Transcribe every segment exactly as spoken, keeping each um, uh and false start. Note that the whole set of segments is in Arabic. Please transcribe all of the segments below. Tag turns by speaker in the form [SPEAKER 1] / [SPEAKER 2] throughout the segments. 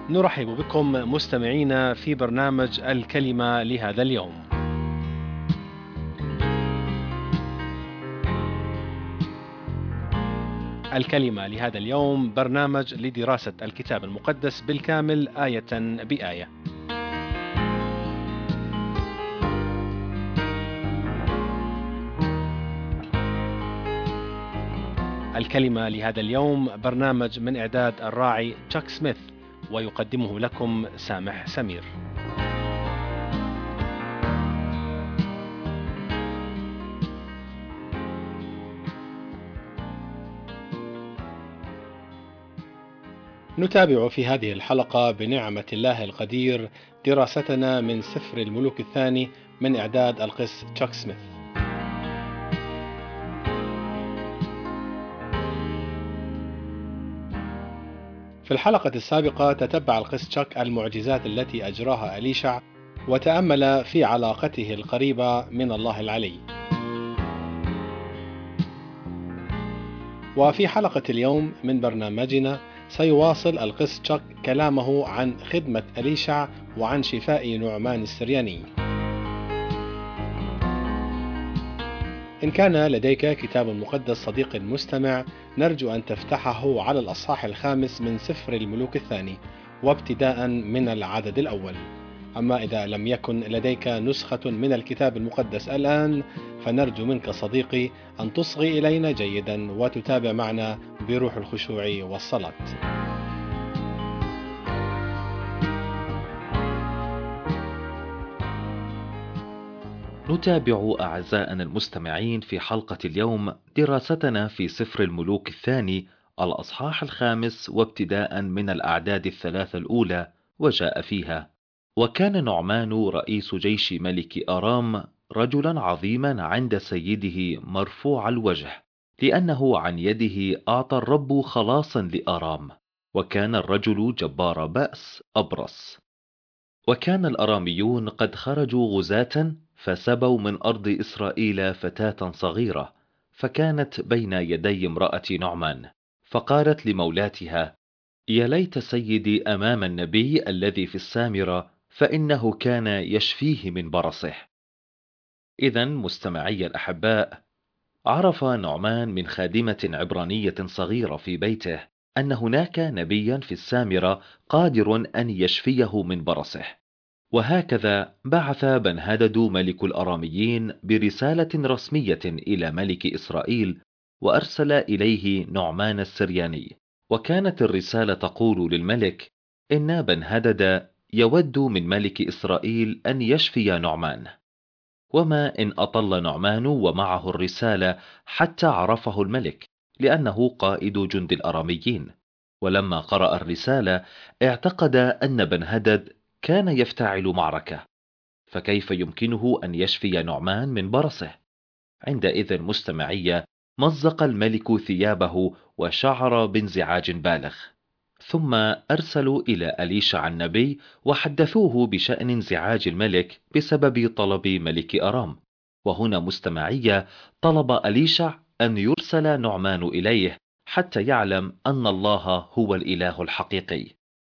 [SPEAKER 1] نرحب بكم مستمعينا في برنامج الكلمة لهذا اليوم. الكلمة لهذا اليوم برنامج لدراسة الكتاب المقدس بالكامل آية بآية. الكلمة لهذا اليوم برنامج من إعداد الراعي تشاك سميث، ويقدمه لكم سامح سمير. نتابع في هذه الحلقة بنعمة الله القدير دراستنا من سفر الملوك الثاني من إعداد القس تشاك سميث. في الحلقة السابقة تتبع القس تشاك المعجزات التي أجراها أليشع، وتأمل في علاقته القريبة من الله العلي. وفي حلقة اليوم من برنامجنا سيواصل القس تشاك كلامه عن خدمة أليشع وعن شفاء نعمان السرياني. إن كان لديك كتاب مقدس صديق المستمع، نرجو أن تفتحه على الأصحاح الخامس من سفر الملوك الثاني، وابتداء من العدد الأول. أما إذا لم يكن لديك نسخة من الكتاب المقدس الآن، فنرجو منك صديقي أن تصغي إلينا جيدا وتتابع معنا بروح الخشوع والصلاة.
[SPEAKER 2] نتابع أعزائنا المستمعين في حلقة اليوم دراستنا في سفر الملوك الثاني الأصحاح الخامس وابتداء من الأعداد الثلاثة الأولى. وجاء فيها: وكان نعمان رئيس جيش ملك آرام رجلا عظيما عند سيده مرفوع الوجه، لأنه عن يده أعطى الرب خلاصا لآرام، وكان الرجل جبار بأس أبرص. وكان الأراميون قد خرجوا غزاة فسبوا من أرض إسرائيل فتاة صغيرة، فكانت بين يدي امرأة نعمان، فقالت لمولاتها: يا ليت سيدي أمام النبي الذي في السامرة، فإنه كان يشفيه من برصه. إذن مستمعي الأحباء، عرف نعمان من خادمة عبرانية صغيرة في بيته أن هناك نبيا في السامرة قادر أن يشفيه من برصه. وهكذا بعث بنهدد ملك الأراميين برسالة رسمية إلى ملك إسرائيل، وأرسل إليه نعمان السرياني. وكانت الرسالة تقول للملك إن بنهدد يود من ملك إسرائيل أن يشفي نعمان. وما إن أطل نعمان ومعه الرسالة حتى عرفه الملك، لأنه قائد جند الأراميين. ولما قرأ الرسالة اعتقد أن بنهدد كان يفتعل معركة، فكيف يمكنه أن يشفي نعمان من برصه؟ عندئذ مستمعية مزق الملك ثيابه وشعر بانزعاج بالغ. ثم أرسلوا إلى أليشع النبي وحدثوه بشأن انزعاج الملك بسبب طلب ملك أرام. وهنا مستمعية طلب أليشع أن يرسل نعمان إليه حتى يعلم أن الله هو الإله الحقيقي.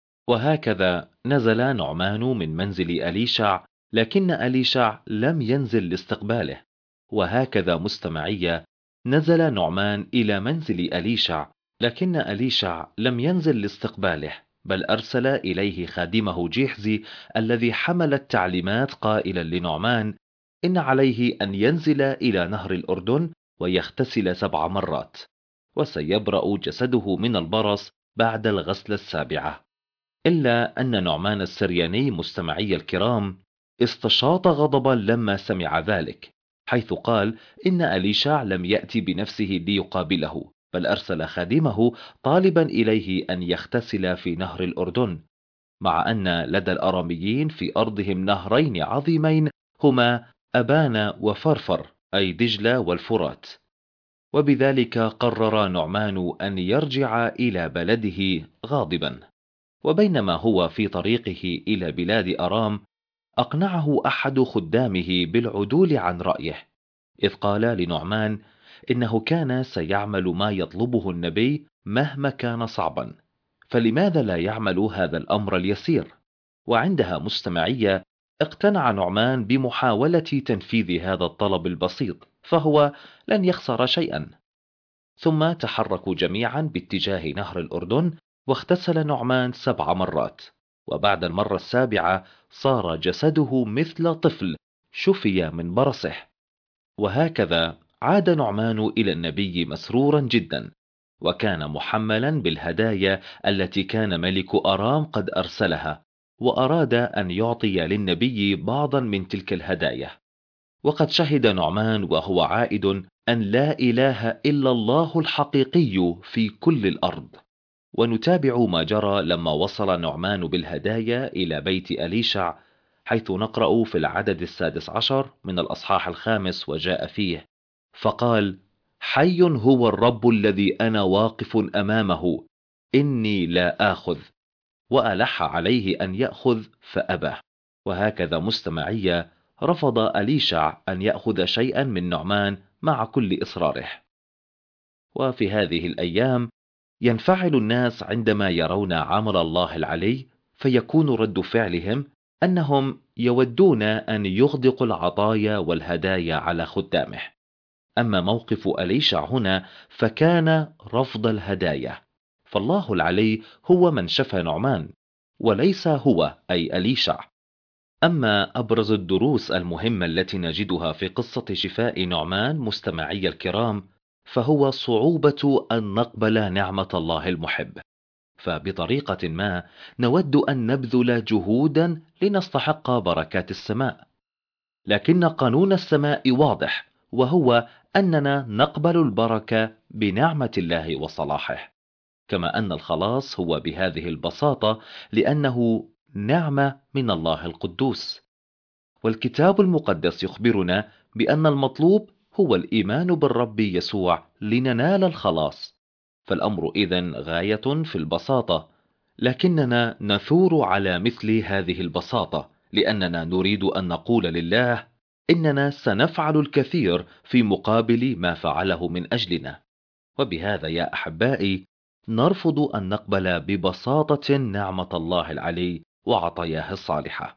[SPEAKER 2] وهكذا نزل نعمان من منزل أليشع، لكن أليشع لم ينزل لاستقباله. وهكذا مستمعية نزل نعمان إلى منزل أليشع، لكن أليشع لم ينزل لاستقباله، بل أرسل إليه خادمه جيحزي الذي حمل التعليمات قائلا لنعمان إن عليه أن ينزل إلى نهر الأردن ويغتسل سبع مرات، وسيبرأ جسده من البرص بعد الغسل السابعة. إلا أن نعمان السرياني مستمعي الكرام استشاط غضبا لما سمع ذلك، حيث قال إن أليشع لم يأتي بنفسه ليقابله، بل أرسل خادمه طالبا إليه أن يغتسل في نهر الأردن، مع أن لدى الأراميين في أرضهم نهرين عظيمين هما أبان وفرفر، أي دجلة والفرات. وبذلك قرر نعمان أن يرجع إلى بلده غاضبا. وبينما هو في طريقه إلى بلاد أرام، أقنعه أحد خدامه بالعدول عن رأيه، إذ قال لنعمان إنه كان سيعمل ما يطلبه النبي مهما كان صعبا، فلماذا لا يعمل هذا الأمر اليسير؟ وعندها مستمعية اقتنع نعمان بمحاولة تنفيذ هذا الطلب البسيط، فهو لن يخسر شيئا. ثم تحركوا جميعا باتجاه نهر الأردن، واغتسل نعمان سبع مرات، وبعد المرة السابعة صار جسده مثل طفل شفي من برصه. وهكذا عاد نعمان إلى النبي مسرورا جدا، وكان محملا بالهدايا التي كان ملك أرام قد أرسلها، وأراد أن يعطي للنبي بعضا من تلك الهدايا. وقد شهد نعمان وهو عائد أن لا إله إلا الله الحقيقي في كل الأرض. ونتابع ما جرى لما وصل نعمان بالهدايا إلى بيت أليشع، حيث نقرأ في العدد السادس عشر من الأصحاح الخامس وجاء فيه: فقال: حي هو الرب الذي أنا واقف أمامه، إني لا آخذ. وألح عليه أن يأخذ فأبى. وهكذا مستمعية رفض أليشع أن يأخذ شيئا من نعمان مع كل إصراره. وفي هذه الأيام ينفعل الناس عندما يرون عمل الله العلي، فيكون رد فعلهم أنهم يودون أن يغدقوا العطايا والهدايا على خدامه. أما موقف أليشع هنا فكان رفض الهدايا، فالله العلي هو من شفى نعمان، وليس هو أي أليشع. أما أبرز الدروس المهمة التي نجدها في قصة شفاء نعمان مستمعي الكرام، فهو صعوبة أن نقبل نعمة الله المحب. فبطريقة ما نود أن نبذل جهودا لنستحق بركات السماء، لكن قانون السماء واضح، وهو أننا نقبل البركة بنعمة الله وصلاحه، كما أن الخلاص هو بهذه البساطة لأنه نعمة من الله القدوس. والكتاب المقدس يخبرنا بأن المطلوب هو الإيمان بالرب يسوع لننال الخلاص. فالأمر إذن غاية في البساطة، لكننا نثور على مثل هذه البساطة لأننا نريد أن نقول لله إننا سنفعل الكثير في مقابل ما فعله من أجلنا. وبهذا يا أحبائي نرفض أن نقبل ببساطة نعمة الله العلي وعطاياه الصالحة.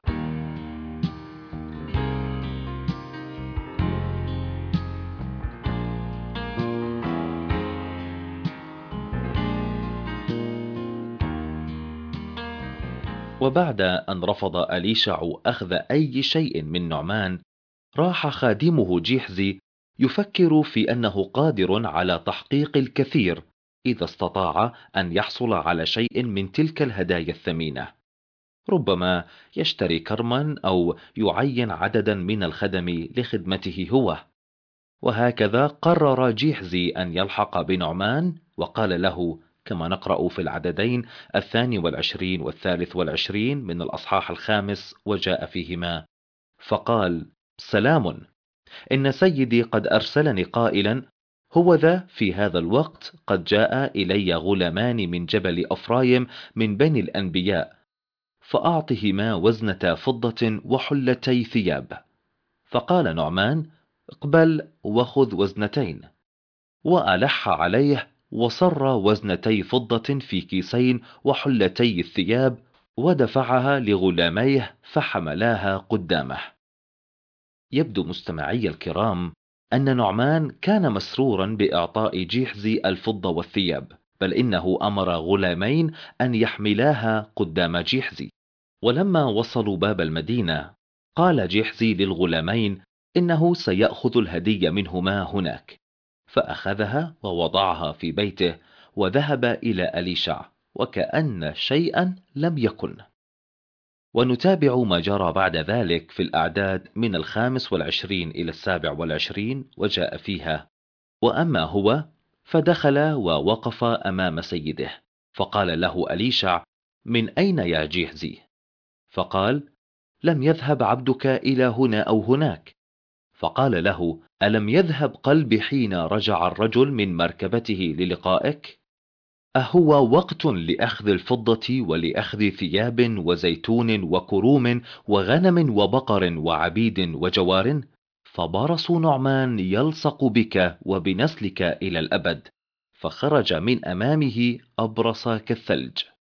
[SPEAKER 2] وبعد أن رفض أليشع أخذ أي شيء من نعمان، راح خادمه جيحزي يفكر في أنه قادر على تحقيق الكثير إذا استطاع أن يحصل على شيء من تلك الهدايا الثمينة. ربما يشتري كرما أو يعين عددا من الخدم لخدمته هو. وهكذا قرر جيحزي أن يلحق بنعمان، وقال له كما نقرأ في العددين الثاني والعشرين والثالث والعشرين من الأصحاح الخامس وجاء فيهما: فقال: سلام، إن سيدي قد أرسلني قائلا: هو ذا في هذا الوقت قد جاء إلي غلامان من جبل أفرايم من بني الأنبياء، فأعطهما وزنة فضة وحلتي ثياب. فقال نعمان: اقبل وخذ وزنتين. وألح عليه وصر وزنتي فضة في كيسين وحلتي الثياب، ودفعها لغلاميه فحملاها قدامه. يبدو مستمعي الكرام أن نعمان كان مسرورا بإعطاء جيحزي الفضة والثياب، بل إنه أمر غلامين أن يحملاها قدام جيحزي. ولما وصلوا باب المدينة قال جيحزي للغلامين إنه سيأخذ الهدية منهما هناك، فأخذها ووضعها في بيته وذهب إلى أليشع وكأن شيئا لم يكن. ونتابع ما جرى بعد ذلك في الأعداد من الخامس والعشرين إلى السابع والعشرين وجاء فيها: وأما هو فدخل ووقف أمام سيده، فقال له أليشع: من أين يا جيحزي؟ فقال: لم يذهب عبدك إلى هنا أو هناك. فقال له: ألم يذهب قلبي حين رجع الرجل من مركبته للقائك؟ أهو وقت لأخذ الفضة ولأخذ ثياب وزيتون وكروم وغنم وبقر وعبيد وجوار؟ فبرص نعمان يلصق بك وبنسلك إلى الأبد. فخرج من أمامه أبرص كالثلج.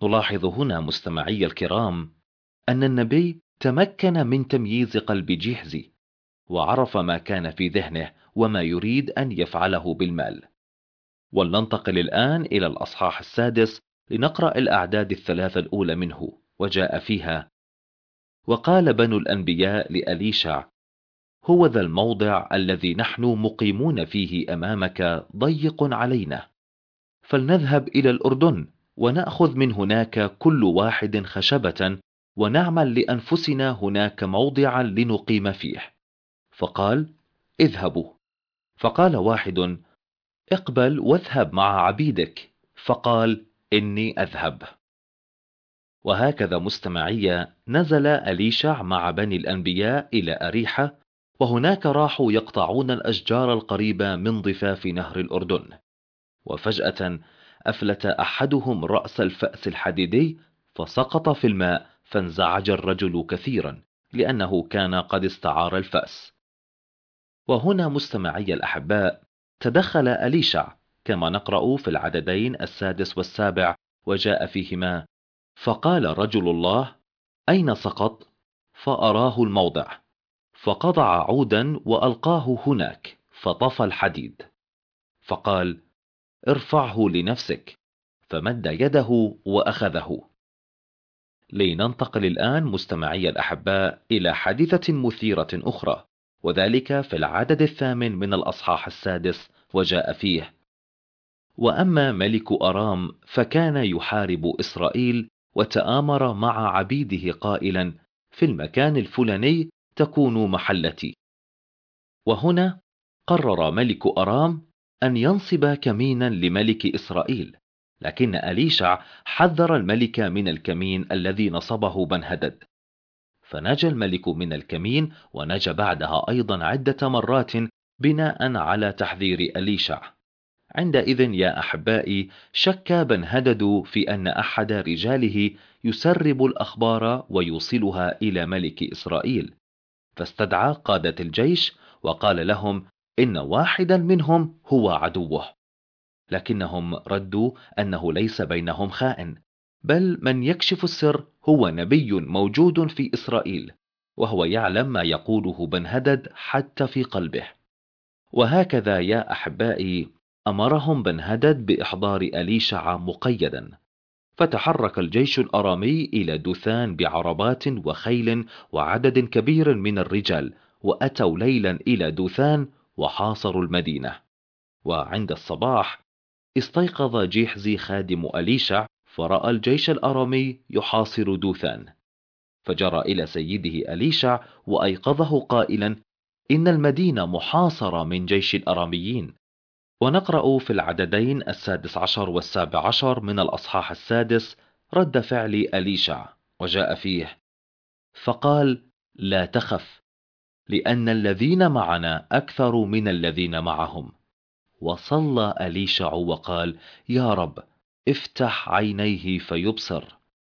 [SPEAKER 2] نلاحظ هنا مستمعي الكرام أن النبي تمكن من تمييز قلب جيحزي، وعرف ما كان في ذهنه وما يريد أن يفعله بالمال. ولننتقل الآن إلى الأصحاح السادس لنقرأ الأعداد الثلاثة الأولى منه، وجاء فيها: وقال بنو الأنبياء لأليشع: هو ذا الموضع الذي نحن مقيمون فيه أمامك ضيق علينا، فلنذهب إلى الأردن ونأخذ من هناك كل واحد خشبة ونعمل لأنفسنا هناك موضعا لنقيم فيه. فقال: اذهبوا. فقال واحد: اقبل واذهب مع عبيدك. فقال: إني أذهب. وهكذا مستمعي نزل أليشع مع بني الأنبياء إلى أريحة، وهناك راحوا يقطعون الأشجار القريبة من ضفاف نهر الأردن. وفجأة أفلت أحدهم رأس الفأس الحديدي فسقط في الماء، فانزعج الرجل كثيرا لأنه كان قد استعار الفأس. وهنا مستمعي الأحباء تدخل أليشع كما نقرأ في العددين السادس والسابع، وجاء فيهما: فقال رجل الله: أين سقط؟ فأراه الموضع، فقطع عودا وألقاه هناك فطفى الحديد. فقال: ارفعه لنفسك، فمد يده وأخذه. لننتقل الآن مستمعي الأحباء إلى حادثة مثيرة أخرى، وذلك في العدد الثامن من الأصحاح السادس، وجاء فيه: وأما ملك أرام فكان يحارب إسرائيل، وتآمر مع عبيده قائلا: في المكان الفلاني تكون محلتي. وهنا قرر ملك أرام أن ينصب كمينا لملك إسرائيل، لكن أليشع حذر الملك من الكمين الذي نصبه بنهدد، فنجا الملك من الكمين، ونجا بعدها أيضا عدة مرات بناء على تحذير أليشع. عندئذ يا أحبائي شك بنهدد في أن أحد رجاله يسرب الأخبار ويوصلها إلى ملك إسرائيل، فاستدعى قادة الجيش وقال لهم إن واحدا منهم هو عدوه، لكنهم ردوا أنه ليس بينهم خائن، بل من يكشف السر هو نبي موجود في إسرائيل، وهو يعلم ما يقوله بنهدد حتى في قلبه. وهكذا يا أحبائي أمرهم بنهدد بإحضار أليشع مقيدا، فتحرك الجيش الأرامي إلى دوثان بعربات وخيل وعدد كبير من الرجال، وأتوا ليلا إلى دوثان وحاصروا المدينة. وعند الصباح استيقظ جيحزي خادم أليشع، فرأى الجيش الأرامي يحاصر دوثان، فجرى إلى سيده أليشع وأيقظه قائلا: إن المدينة محاصرة من جيش الأراميين. ونقرأ في العددين السادس عشر والسابع عشر من الأصحاح السادس رد فعل أليشع، وجاء فيه: فقال: لا تخف، لأن الذين معنا أكثر من الذين معهم. وصلى أليشع وقال: يا رب افتح عينيه فيبصر.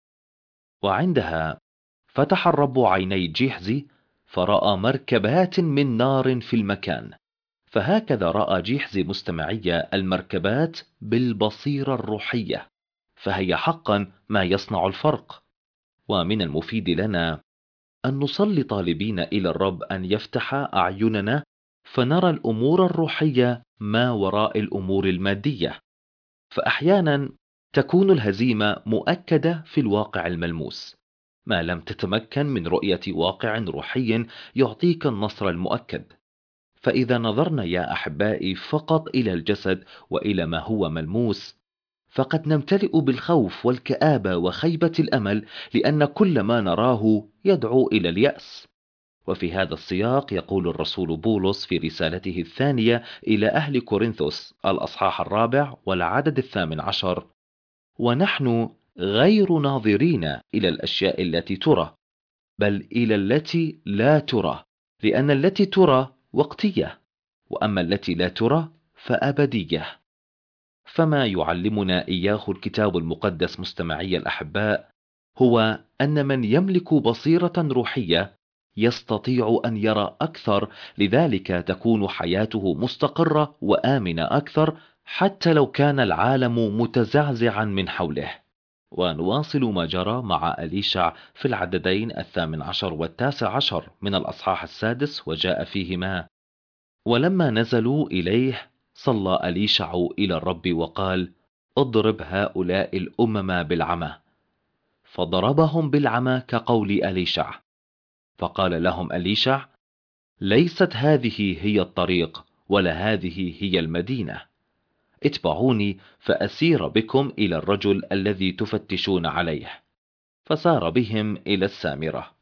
[SPEAKER 2] وعندها فتح الرب عيني جيحزي فرأى مركبات من نار في المكان. فهكذا رأى جيحزي مستمعي المركبات بالبصيرة الروحية، فهي حقا ما يصنع الفرق. ومن المفيد لنا أن نصلي طالبين إلى الرب أن يفتح أعيننا فنرى الأمور الروحية ما وراء الأمور المادية. فأحيانا تكون الهزيمة مؤكدة في الواقع الملموس، ما لم تتمكن من رؤية واقع روحي يعطيك النصر المؤكد. فإذا نظرنا يا أحبائي فقط إلى الجسد وإلى ما هو ملموس، فقد نمتلئ بالخوف والكآبة وخيبة الأمل، لأن كل ما نراه يدعو إلى اليأس. وفي هذا السياق يقول الرسول بولس في رسالته الثانية إلى أهل كورنثوس الأصحاح الرابع والعدد الثامن عشر: ونحن غير ناظرين إلى الأشياء التي ترى، بل إلى التي لا ترى، لأن التي ترى وقتية، وأما التي لا ترى فأبدية. فما يعلمنا إياه الكتاب المقدس مستمعي الأحباء هو أن من يملك بصيرة روحية يستطيع أن يرى أكثر، لذلك تكون حياته مستقرة وآمنة أكثر، حتى لو كان العالم متزعزعا من حوله. ونواصل ما جرى مع أليشع في العددين الثامن عشر والتاسع عشر من الأصحاح السادس، وجاء فيهما: ولما نزلوا إليه صلى أليشع إلى الرب وقال: اضرب هؤلاء الأمم بالعمى. فضربهم بالعمى كقول أليشع. فقال لهم أليشع: ليست هذه هي الطريق، ولا هذه هي المدينة. اتبعوني فأسير بكم إلى الرجل الذي تفتشون عليه. فسار بهم إلى السامرة.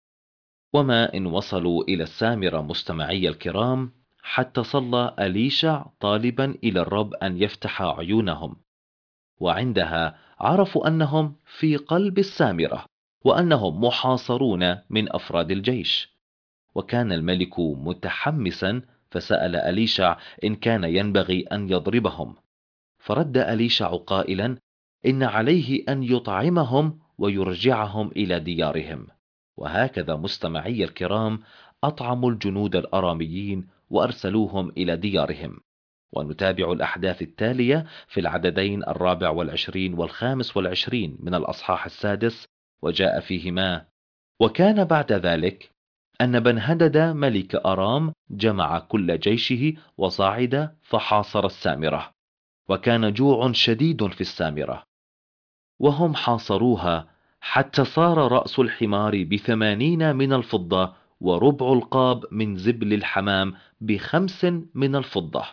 [SPEAKER 2] وما إن وصلوا إلى السامرة مستمعي الكرام حتى صلى أليشع طالبا إلى الرب أن يفتح عيونهم، وعندها عرفوا أنهم في قلب السامرة، وأنهم محاصرون من أفراد الجيش. وكان الملك متحمسا، فسأل أليشع إن كان ينبغي أن يضربهم. فرد أليشع قائلا: إن عليه أن يطعمهم ويرجعهم إلى ديارهم. وهكذا مستمعي الكرام أطعموا الجنود الأراميين وأرسلوهم إلى ديارهم. ونتابع الأحداث التالية في العددين الرابع والعشرين والخامس والعشرين من الأصحاح السادس، وجاء فيهما: وكان بعد ذلك أن بنهدد ملك أرام جمع كل جيشه وصعد فحاصر السامرة. وكان جوع شديد في السامرة، وهم حاصروها حتى صار رأس الحمار بثمانين من الفضة، وربع القاب من زبل الحمام بخمس من الفضة.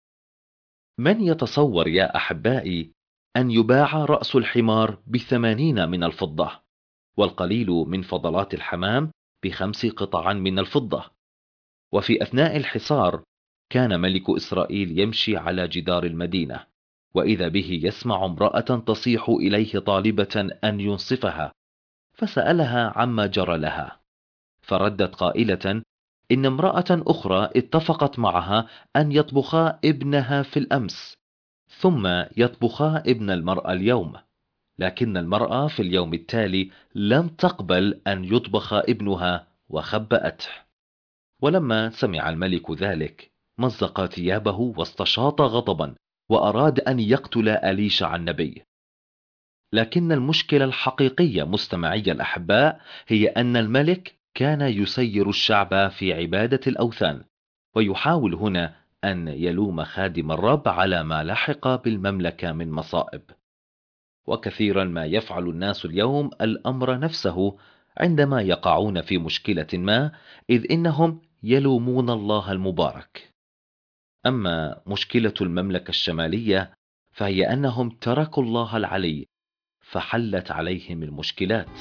[SPEAKER 2] من يتصور يا أحبائي أن يباع رأس الحمار بثمانين من الفضة، والقليل من فضلات الحمام بخمس قطع من الفضة؟ وفي أثناء الحصار كان ملك إسرائيل يمشي على جدار المدينة، وإذا به يسمع امرأة تصيح إليه طالبة أن ينصفها، فسألها عما جرى لها. فردت قائلة إن امرأة أخرى اتفقت معها أن يطبخا ابنها في الأمس، ثم يطبخا ابن المرأة اليوم، لكن المرأة في اليوم التالي لم تقبل أن يطبخ ابنها وخبأته. ولما سمع الملك ذلك مزق ثيابه واستشاط غضبا، وأراد أن يقتل أليشع النبي. لكن المشكلة الحقيقية مستمعي الأحباء هي أن الملك كان يسير الشعب في عبادة الأوثان، ويحاول هنا أن يلوم خادم الرب على ما لحق بالمملكة من مصائب. وكثيرا ما يفعل الناس اليوم الأمر نفسه عندما يقعون في مشكلة ما، إذ إنهم يلومون الله المبارك. أما مشكلة المملكة الشمالية فهي أنهم تركوا الله العلي، فحلت عليهم المشكلات.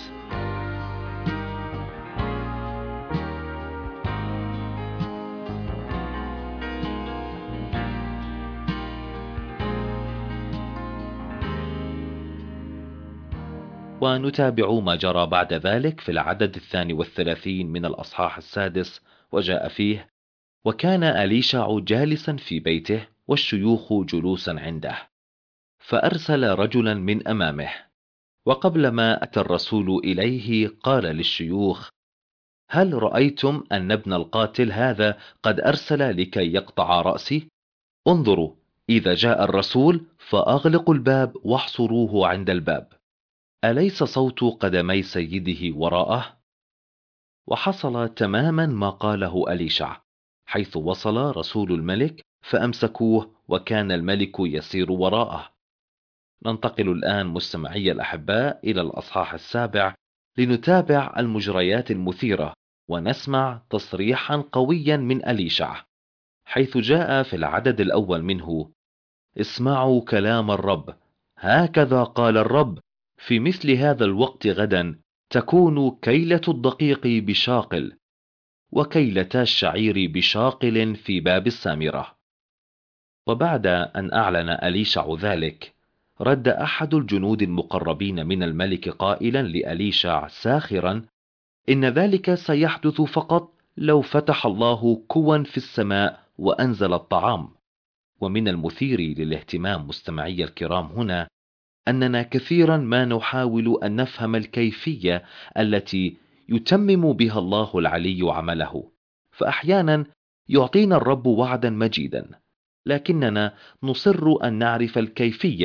[SPEAKER 2] ونتابع ما جرى بعد ذلك في العدد الثاني والثلاثين من الأصحاح السادس، وجاء فيه: وكان أليشع جالسا في بيته والشيوخ جلوسا عنده، فأرسل رجلا من أمامه. وقبل ما أتى الرسول إليه قال للشيوخ: هل رأيتم أن ابن القاتل هذا قد أرسل لكي يقطع رأسي؟ انظروا، إذا جاء الرسول فأغلقوا الباب واحصروه عند الباب. أليس صوت قدمي سيده وراءه؟ وحصل تماما ما قاله أليشع، حيث وصل رسول الملك فأمسكوه، وكان الملك يسير وراءه. ننتقل الآن مستمعي الأحباء إلى الأصحاح السابع لنتابع المجريات المثيرة، ونسمع تصريحا قويا من أليشع، حيث جاء في العدد الأول منه: اسمعوا كلام الرب، هكذا قال الرب، في مثل هذا الوقت غدا تكون كيلة الدقيق بشاقل، وكيلتا الشعير بشاقل في باب السامرة. وبعد أن أعلن أليشع ذلك، رد أحد الجنود المقربين من الملك قائلا لأليشع ساخرا: إن ذلك سيحدث فقط لو فتح الله كوا في السماء وأنزل الطعام. ومن المثير للاهتمام مستمعي الكرام هنا أننا كثيرا ما نحاول أن نفهم الكيفية التي يتمم بها الله العلي عمله، فأحيانا يعطينا الرب وعدا مجيدا، لكننا نصر أن نعرف الكيفية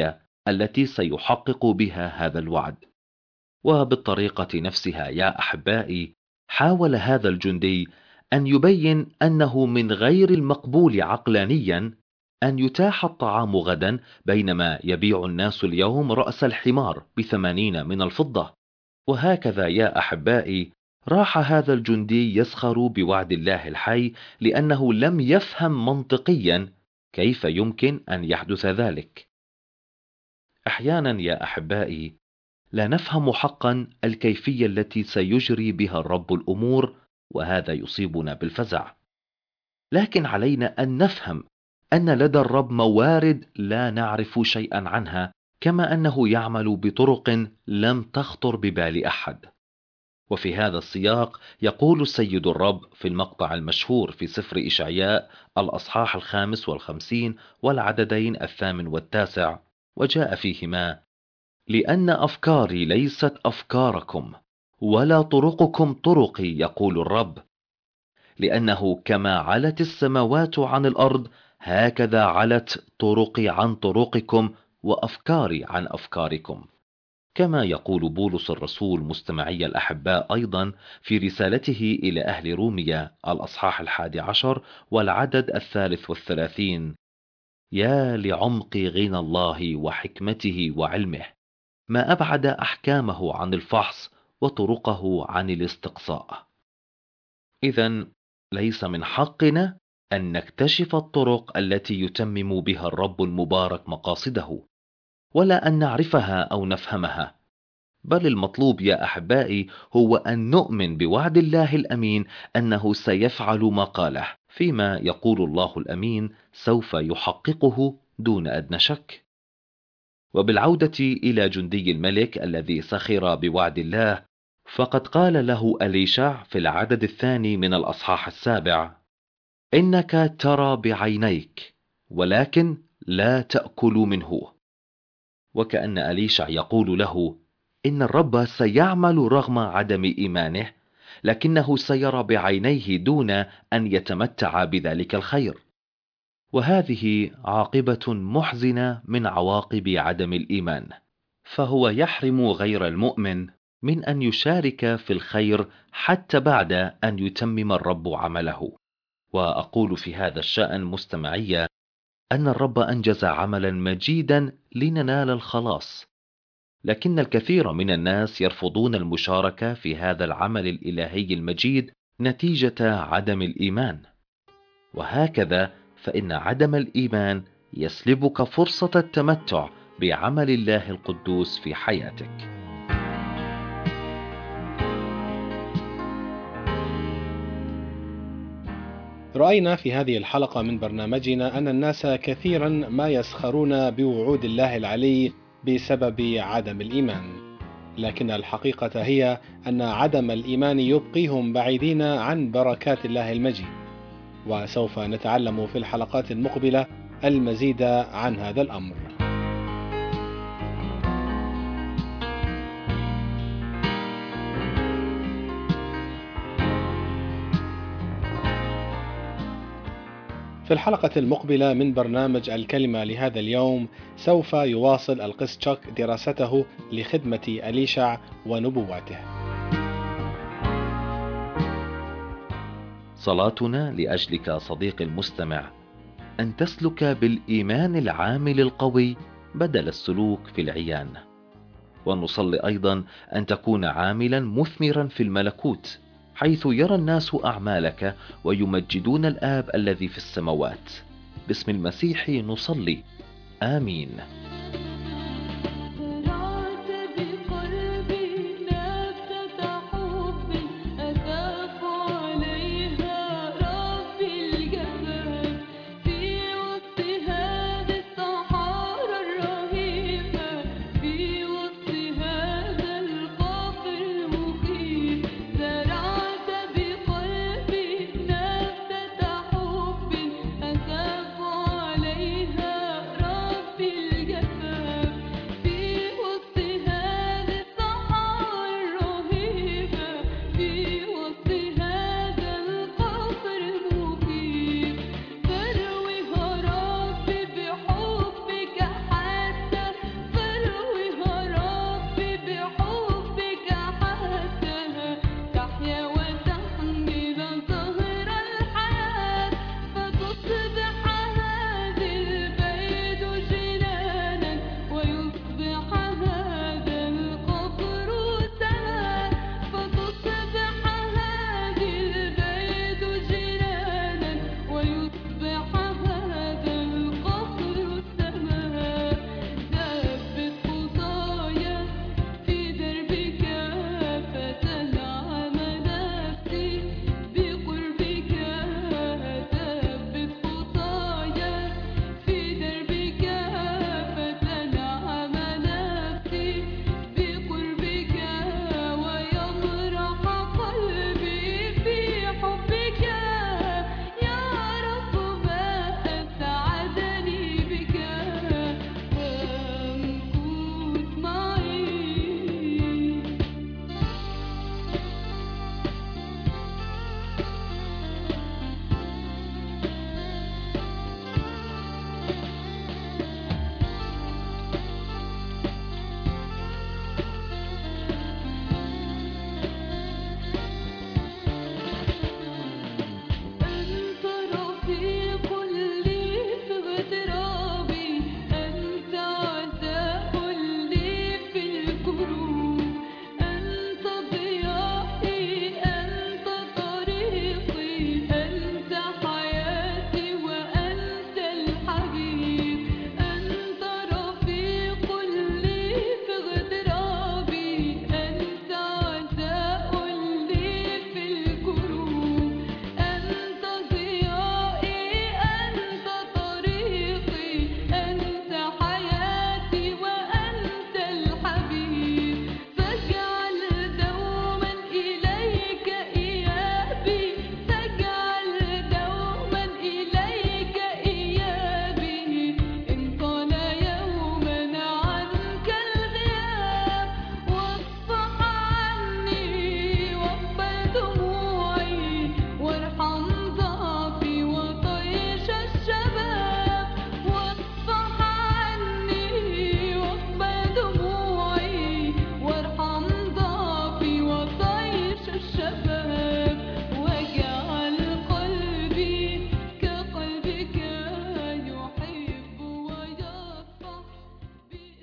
[SPEAKER 2] التي سيحقق بها هذا الوعد. وبالطريقة نفسها يا أحبائي، حاول هذا الجندي أن يبين أنه من غير المقبول عقلانيا أن يتاح الطعام غدا بينما يبيع الناس اليوم رأس الحمار بثمانين من الفضة. وهكذا يا أحبائي، راح هذا الجندي يسخر بوعد الله الحي لأنه لم يفهم منطقيا كيف يمكن أن يحدث ذلك. أحيانا يا أحبائي لا نفهم حقا الكيفية التي سيجري بها الرب الأمور، وهذا يصيبنا بالفزع. لكن علينا أن نفهم أن لدى الرب موارد لا نعرف شيئا عنها، كما أنه يعمل بطرق لم تخطر ببال أحد. وفي هذا السياق يقول السيد الرب في المقطع المشهور في سفر إشعياء الأصحاح الخامس والخمسين والعددين الثامن والتاسع، وجاء فيهما: لأن أفكاري ليست أفكاركم ولا طرقكم طرقي، يقول الرب، لأنه كما علت السماوات عن الأرض هكذا علت طرقي عن طرقكم وأفكاري عن أفكاركم. كما يقول بولس الرسول مستمعي الأحباء أيضا في رسالته إلى أهل روميا الأصحاح الحادي عشر والعدد الثالث والثلاثين: يا لعمق غنى الله وحكمته وعلمه، ما أبعد أحكامه عن الفحص وطرقه عن الاستقصاء. إذن ليس من حقنا أن نكتشف الطرق التي يتمم بها الرب المبارك مقاصده، ولا أن نعرفها أو نفهمها، بل المطلوب يا أحبائي هو أن نؤمن بوعد الله الأمين أنه سيفعل ما قاله، فيما يقول الله الأمين سوف يحققه دون أدنى شك. وبالعودة إلى جندي الملك الذي سخر بوعد الله، فقد قال له أليشع في العدد الثاني من الأصحاح السابع: إنك ترى بعينيك ولكن لا تأكل منه. وكأن أليشع يقول له إن الرب سيعمل رغم عدم إيمانه، لكنه سيرى بعينيه دون أن يتمتع بذلك الخير. وهذه عاقبة محزنة من عواقب عدم الإيمان، فهو يحرم غير المؤمن من أن يشارك في الخير حتى بعد أن يتمم الرب عمله. وأقول في هذا الشأن مستمعية أن الرب أنجز عملا مجيدا لننال الخلاص، لكن الكثير من الناس يرفضون المشاركة في هذا العمل الإلهي المجيد نتيجة عدم الإيمان. وهكذا فإن عدم الإيمان يسلبك فرصة التمتع بعمل الله القدوس في حياتك.
[SPEAKER 1] رأينا في هذه الحلقة من برنامجنا أن الناس كثيرا ما يسخرون بوعود الله العلي بسبب عدم الإيمان، لكن الحقيقة هي أن عدم الإيمان يبقيهم بعيدين عن بركات الله المجيد. وسوف نتعلم في الحلقات المقبلة المزيد عن هذا الأمر. في الحلقة المقبلة من برنامج الكلمة لهذا اليوم سوف يواصل القس تشاك دراسته لخدمة أليشع ونبوته.
[SPEAKER 2] صلاتنا لأجلك صديقي المستمع أن تسلك بالإيمان العامل القوي بدل السلوك في العيان، ونصلي أيضا أن تكون عاملا مثمرا في الملكوت، حيث يرى الناس أعمالك ويمجدون الآب الذي في السماوات. باسم المسيح نصلي، آمين.
[SPEAKER 3] عليها رب الجبال.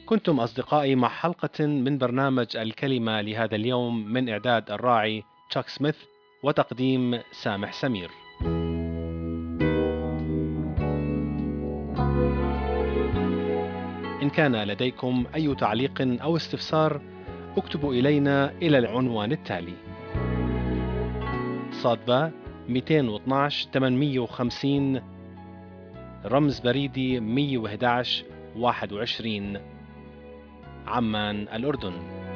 [SPEAKER 1] كنتم أصدقائي مع حلقة من برنامج الكلمة لهذا اليوم من إعداد الراعي تشاك سميث وتقديم سامح سمير. إن كان لديكم أي تعليق أو استفسار اكتبوا إلينا إلى العنوان التالي: صادبة مئتين واثناشر ثمانمئة وخمسين، رمز بريدي مئة وأحد عشر واحد وعشرين، عمان الأردن.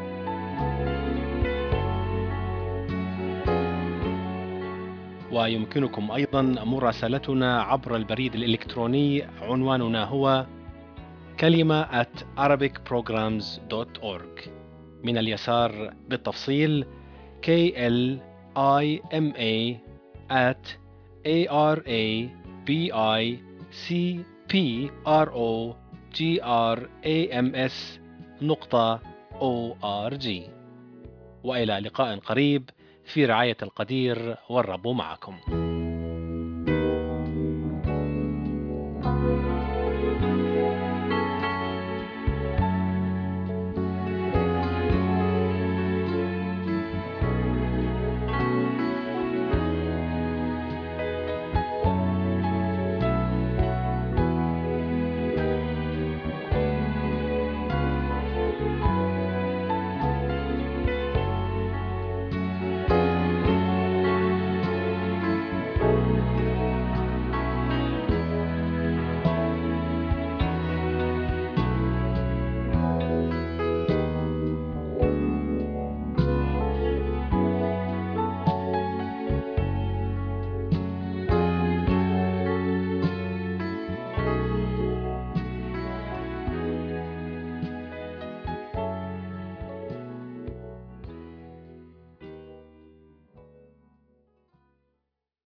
[SPEAKER 1] ويمكنكم أيضا مراسلتنا عبر البريد الإلكتروني، عنواننا هو كلمة at arabic programs dot org. من اليسار بالتفصيل K L I M A at A R A B I C P R O G R A M S نقطة O R G. وإلى لقاء قريب في رعاية القدير، والرب معكم.